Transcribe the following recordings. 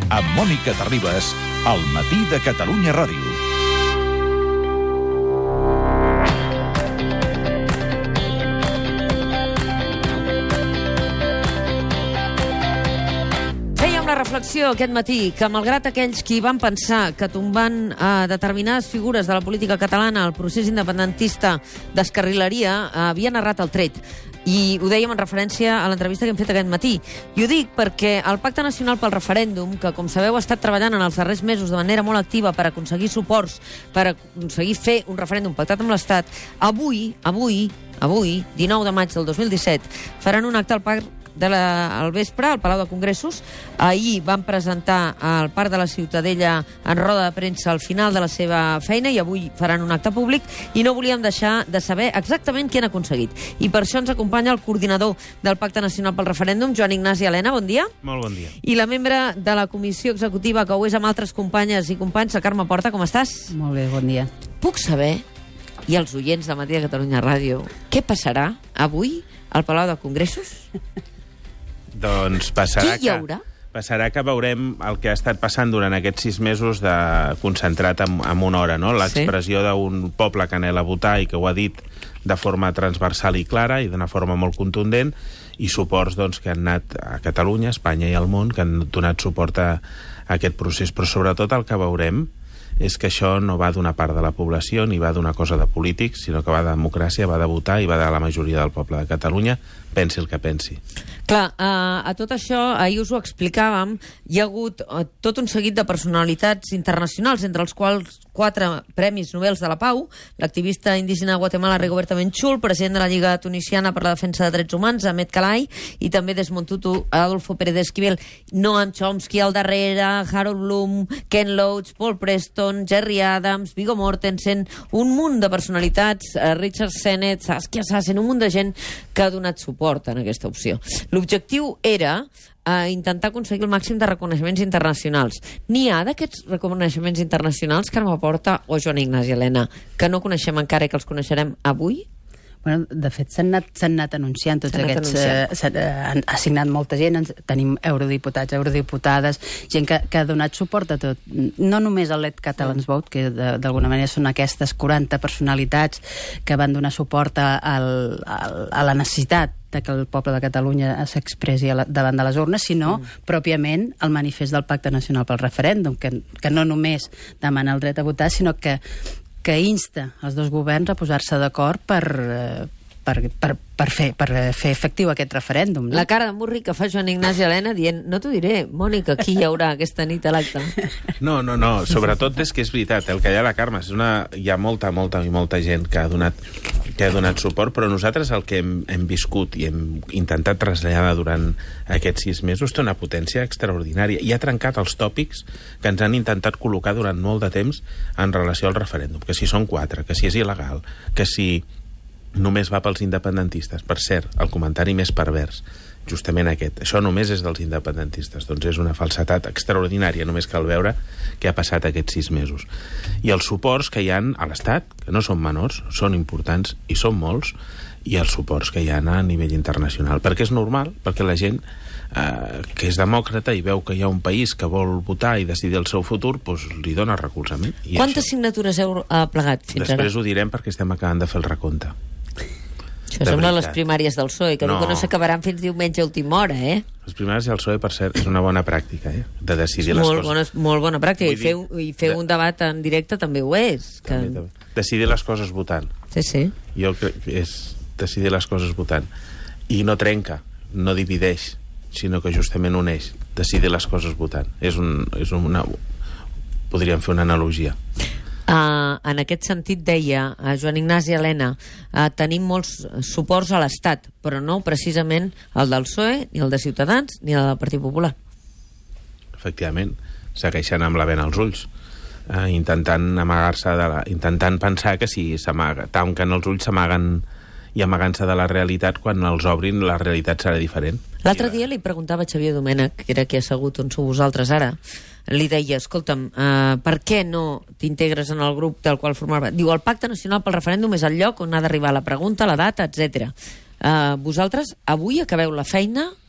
amb Mònica Terribas, al matí de Catalunya Ràdio. La reflexió aquest matí que, malgrat aquells qui van pensar que tombant determinades figures de la política catalana el procés independentista descarrilaria, havien errat el tret. I ho dèiem en referència a l'entrevista que hem fet aquest matí. I ho dic perquè el Pacte Nacional pel Referèndum, que com sabeu ha estat treballant en els darrers mesos de manera molt activa per aconseguir suports, per aconseguir fer un referèndum pactat amb l'Estat, avui, 19 de maig del 2017, faran un acte al Parc al vespre, al Palau de Congressos. Ahir van presentar al Parc de la Ciutadella en roda de premsa al final de la seva feina i avui faran un acte públic i no volíem deixar de saber exactament què han aconseguit. I per això ens acompanya el coordinador del Pacte Nacional pel Referèndum, Joan Ignasi Elena, bon dia. Molt bon dia. I la membre de la comissió executiva que ho és amb altres companyes i companys, la Carme Porta, com estàs? Molt bé, bon dia. Puc saber, i els oients de Matí de Catalunya Ràdio, què passarà avui al Palau de Congressos? Doncs passarà Qui hi haurà? Passarà que veurem el que ha estat passant durant aquests 6 mesos concentrat en una hora, no? L'expressió d'un poble que anhela votar i que ho ha dit de forma transversal i clara i d'una forma molt contundent, i suports que han anat a Catalunya, a Espanya i al món, que han donat suport a aquest procés. Però sobretot el que veurem és que això no va d'una part de la població ni va d'una cosa de polítics, sinó que va de democràcia, va de votar i va de la majoria del poble de Catalunya, pensi el que pensi. Clar, a tot això, ahir us ho explicàvem, hi ha hagut tot un seguit de personalitats internacionals, entre els quals 4 Premis Nobel de la Pau, l'activista indígena de Guatemala Rigoberta Menchú, el president de la Lliga Tunisiana per la Defensa de Drets Humans, Ahmed Kalai, i també Desmond Tutu, Adolfo Pérez Esquivel, Noam Chomsky al darrere, Harold Bloom, Ken Loach, Paul Preston, Gerry Adams, Viggo Mortensen, un munt de personalitats, Richard Sennett, Saskia Sassen, un munt de gent que ha donat suport en aquesta opció. L'objectiu era intentar aconseguir el màxim de reconeixements internacionals. N'hi ha d'aquests reconeixements internacionals, Carme Porta o Joan Ignasi Elena, que no coneixem encara i que els coneixerem avui? Bueno, de fet, s'han anat anunciant tots aquests... Ha signat molta gent, tenim eurodiputats, eurodiputades, gent que ha donat suport a tot. No només al Let Catalans Vote, que d'alguna manera són aquestes 40 personalitats que van donar suport a la necessitat de que el poble de Catalunya s'expressi davant de les urnes, sinó pròpiament el manifest del Pacte Nacional pel Referèndum, que no només demana el dret a votar, sinó que insta els dos governs a posar-se d'acord per fer efectiu aquest referèndum. No? La cara de murri que fa Joan Ignasi Elena dient, no t'ho diré, Mònica, qui hi haurà aquesta nit a l'acte? No, sobretot és que és veritat, el que hi ha a la Carme, hi ha molta gent que ha donat suport, però nosaltres el que hem viscut i hem intentat traslladar durant aquests 6 mesos té una potència extraordinària i ha trencat els tòpics que ens han intentat col·locar durant molt de temps en relació al referèndum, que si són 4, que si és il·legal, que si només va pels independentistes. Per cert, el comentari més pervers, justament aquest, això només és dels independentistes, doncs és una falsedat extraordinària, només cal veure què ha passat aquests 6 mesos. I els suports que hi ha a l'Estat, que no són menors, són importants i són molts, i els suports que hi ha a nivell internacional, perquè és normal, perquè la gent que és demòcrata i veu que hi ha un país que vol votar i decidir el seu futur, doncs li dona recolzament. Quantes signatures heu plegat fins ara? Després ho direm perquè estem acabant de fer el recompte. Això sembla les primàries del PSOE, que no s'acabaran fins diumenge a última hora, eh? Les primàries del PSOE, per cert, és una bona pràctica, de decidir les coses. Molt bona pràctica, i fer un debat en directe també ho és. També. Decidir les coses votant. Sí. Jo crec que és decidir les coses votant. I no trenca, no divideix, sinó que justament uneix, decidir les coses votant. Podríem fer una analogia. En aquest sentit, deia Joan Ignasi Elena, tenim molts suports a l'Estat, però no precisament el del PSOE, ni el de Ciutadans, ni el del Partit Popular. Efectivament, segueixen amb la vena als ulls, intentant amagar-se intentant pensar que si tanquen els ulls s'amaguen i amagant-se de la realitat, quan els obrin la realitat serà diferent. L'altre dia li preguntava a Xavier Domènech, que era aquí assegut on sou vosaltres ara, li deia, escolta'm, per què no t'integres en el grup del qual formava? Diu, el Pacte Nacional pel Referèndum és el lloc on ha d'arribar la pregunta, la data, etc. Vosaltres avui acabeu la feina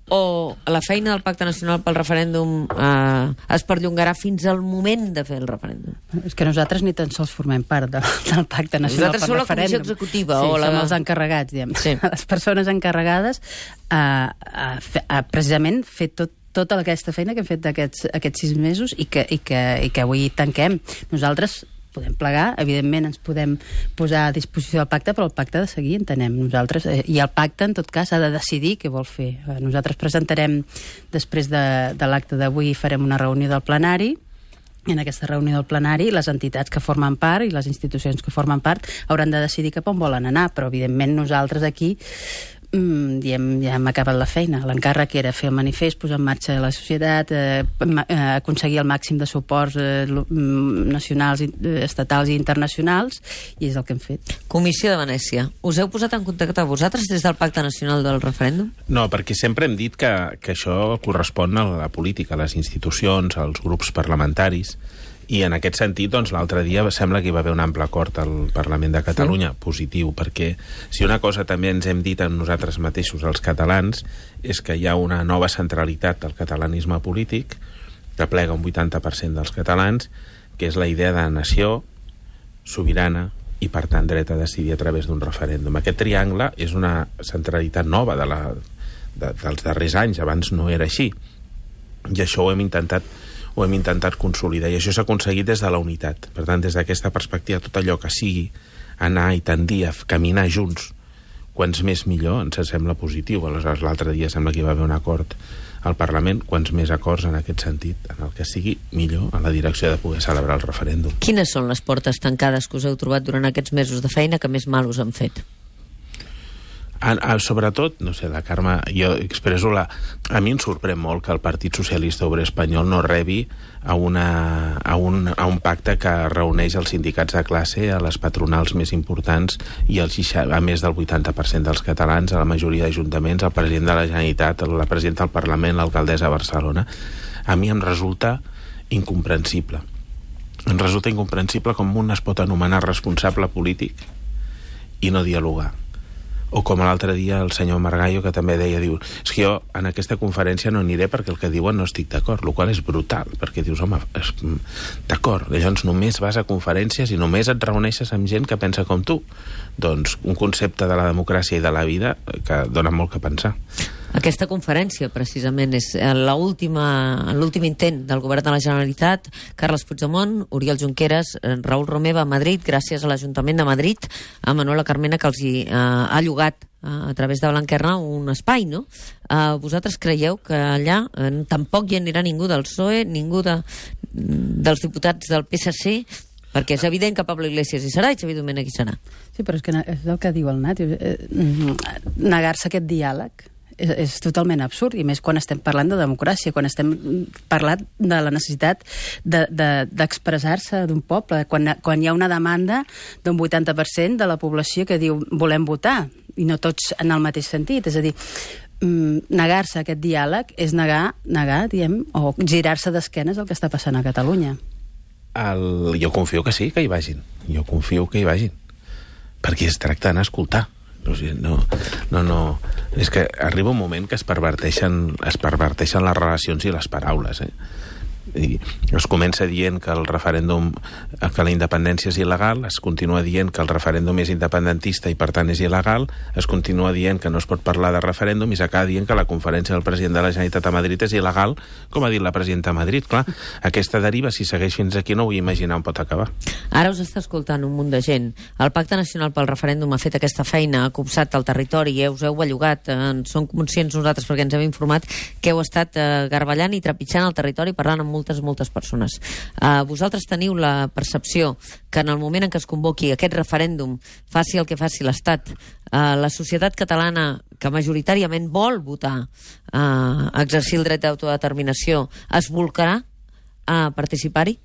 o la feina del Pacte Nacional pel Referèndum es perllongarà fins al moment de fer el referèndum? És que nosaltres ni tan sols formem part del Pacte Nacional pel Referèndum. Nosaltres som la Comissió Executiva. Som els encarregats, diguem. Sí. Les persones encarregades a precisament fer tota aquesta feina que hem fet aquests 6 mesos i que avui tanquem. Nosaltres podem plegar, evidentment ens podem posar a disposició del pacte, però el pacte ha de seguir, entenem nosaltres, i el pacte en tot cas ha de decidir què vol fer. Nosaltres presentarem, després de l'acte d'avui, farem una reunió del plenari, i en aquesta reunió del plenari les entitats que formen part i les institucions que formen part hauran de decidir cap on volen anar, però evidentment nosaltres aquí ja hem acabat la feina. L'encàrrec era fer el manifest, posar en marxa la societat, aconseguir el màxim de suports nacionals, estatals i internacionals, i és el que hem fet. Comissió de Venècia. Us heu posat en contacte vosaltres des del Pacte Nacional del Referèndum? No, perquè sempre hem dit que això correspon a la política, a les institucions, als grups parlamentaris. I en aquest sentit, doncs, l'altre dia sembla que hi va haver un ample acord al Parlament de Catalunya, positiu, perquè si una cosa també ens hem dit en nosaltres mateixos, els catalans, és que hi ha una nova centralitat del catalanisme polític, que plega un 80% dels catalans, que és la idea de nació sobirana i, per tant, dret a decidir a través d'un referèndum. Aquest triangle és una centralitat nova dels darrers anys, abans no era així. I això ho hem intentat consolidar, i això s'ha aconseguit des de la unitat. Per tant, des d'aquesta perspectiva, tot allò que sigui anar i tendir a caminar junts, quants més millor, ens sembla positiu. Aleshores, l'altre dia sembla que hi va haver un acord al Parlament, quants més acords en aquest sentit, en el que sigui millor, en la direcció de poder celebrar el referèndum. Quines són les portes tancades que us heu trobat durant aquests mesos de feina que més mal us han fet? Sobretot, no sé, la Carme, jo expresso a mi em sorprèn molt que el Partit Socialista Obrer Espanyol no rebi a un pacte que reuneix els sindicats de classe, a les patronals més importants i a més del 80% dels catalans, a la majoria d'ajuntaments, al president de la Generalitat, a la presidenta del Parlament, l'alcaldessa de Barcelona. A mi em resulta incomprensible. Em resulta incomprensible com un es pot anomenar responsable polític i no dialogar. O com l'altre dia el senyor Margallo, que també deia, diu, és que jo en aquesta conferència no aniré perquè el que diuen no estic d'acord, el qual és brutal, perquè dius, home, d'acord, llavors només vas a conferències i només et reuneixes amb gent que pensa com tu. Doncs un concepte de la democràcia i de la vida que dona molt que pensar. Aquesta conferència, precisament, és l'últim intent del govern de la Generalitat. Carles Puigdemont, Oriol Junqueras, Raül Romeva a Madrid, gràcies a l'Ajuntament de Madrid, a Manuela Carmena, que els ha llogat a través de Blanquerna un espai, no? Vosaltres creieu que allà tampoc hi anirà ningú del PSOE, ningú dels diputats del PSC, perquè és evident que Pablo Iglesias hi serà i Xavier Domènech hi serà. Sí, però és que és el que diu el Nat, negar-se aquest diàleg és totalment absurd, i més quan estem parlant de democràcia, quan estem parlant de la necessitat d'expressar-se d'un poble, quan hi ha una demanda d'un 80% de la població que diu volem votar, i no tots en el mateix sentit. És a dir, negar-se a aquest diàleg és negar, diem, o girar-se d'esquenes al que està passant a Catalunya. Jo confio que sí, que hi vagin. Jo confio que hi vagin. Perquè es tracta d'anar a escoltar. No. És que arriba un moment que es perverteixen les relacions i les paraules, I es comença dient que el referèndum, que la independència és il·legal, es continua dient que el referèndum és independentista i per tant és il·legal, es continua dient que no es pot parlar de referèndum i s'acaba dient que la conferència del president de la Generalitat a Madrid és il·legal, com ha dit la presidenta a Madrid. Clar, aquesta deriva, si segueix fins aquí, no vull imaginar on pot acabar. Ara us està escoltant un munt de gent. El Pacte Nacional pel Referèndum ha fet aquesta feina, ha copsat el territori, us heu bellugat, som conscients nosaltres perquè ens hem informat que heu estat garballant i trepitjant el territori, parlant amb moltes persones. Vosaltres teniu la percepció que en el moment en què es convoqui aquest referèndum, faci el que faci l'Estat, la societat catalana, que majoritàriament vol votar, exercir el dret d'autodeterminació, es volcarà a participar-hi?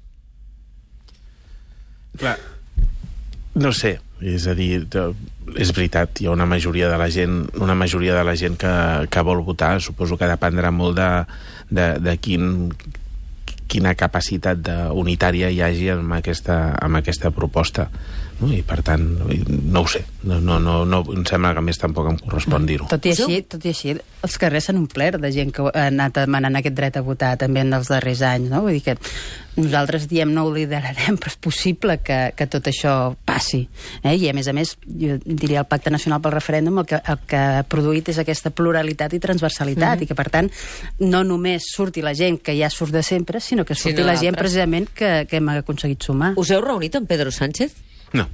Clar, no sé, és a dir, és veritat, hi ha una majoria de la gent que vol votar. Suposo que dependrà molt de quina capacitat unitària hi hagi amb aquesta proposta. no? I per tant, no ho sé, no, em sembla que a més tampoc em correspon dir-ho. Tot i així, els carrers s'han omplert de gent que ha anat demanant aquest dret a votar també en els darrers anys, no? Vull dir que nosaltres diem no ho liderarem, però és possible que tot això passi. I a més, jo diria el Pacte Nacional pel Referèndum el que ha produït és aquesta pluralitat i transversalitat, i que per tant no només surti la gent que ja surt de sempre, sinó que surti la gent precisament que hem aconseguit sumar. Us heu reunit amb Pedro Sánchez? No.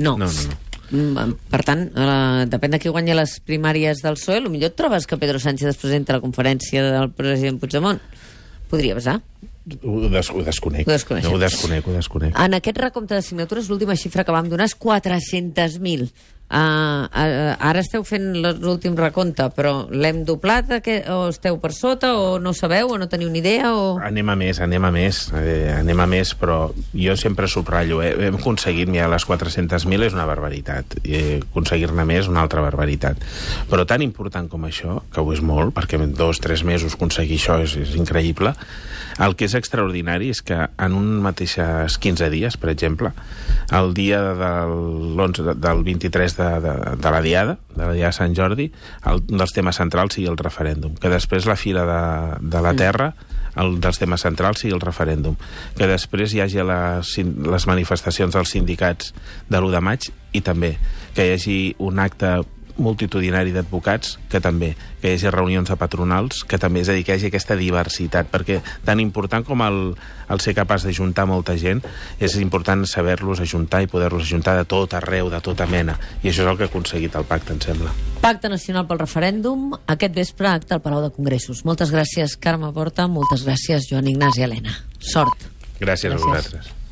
Per tant, depèn de qui guanya les primàries del PSOE, potser et trobes que Pedro Sánchez es presenta a la conferència del president Puigdemont. Podria passar. Ho desconec. Ho desconec. En aquest recompte de signatures, l'última xifra que vam donar és 400.000. Ara esteu fent l'últim recompte, però l'hem doblat o esteu per sota, o no sabeu, o no teniu ni idea? Anem a més, però jo sempre subratllo, hem aconseguit, les 400.000 és una barbaritat, i aconseguir-ne més una altra barbaritat, però tan important com això, que ho és molt, perquè en 2-3 mesos aconseguir això és increïble. El que és extraordinari és que en un mateixes 15 dies, per exemple, el dia del 23 de la Diada de Sant Jordi, un dels temes centrals sigui el referèndum, que després la Fira de la Terra, un dels temes centrals sigui el referèndum, que després hi hagi les manifestacions dels sindicats de l'1 de maig, i també que hi hagi un acte multitudinari d'advocats, que també que hi hagi reunions de patronals, que també, és a dir, que hi hagi aquesta diversitat, perquè tan important com el ser capaç d'ajuntar molta gent, és important saber-los ajuntar i poder-los ajuntar de tot arreu, de tota mena, i això és el que ha aconseguit el pacte, em sembla. Pacte Nacional pel Referèndum, aquest vespre acte al Palau de Congressos. Moltes gràcies, Carme Porta, moltes gràcies, Joan Ignasi Elena. Sort. Gràcies a vosaltres.